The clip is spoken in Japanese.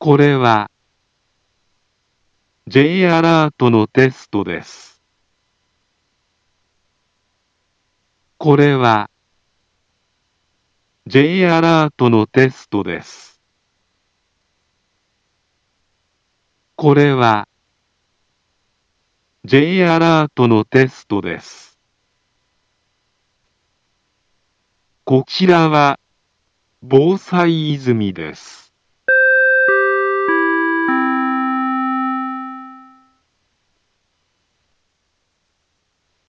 これは J アラートのテストです。これは J アラートのテストです。これは J アラートのテストです。こちらは防災泉です。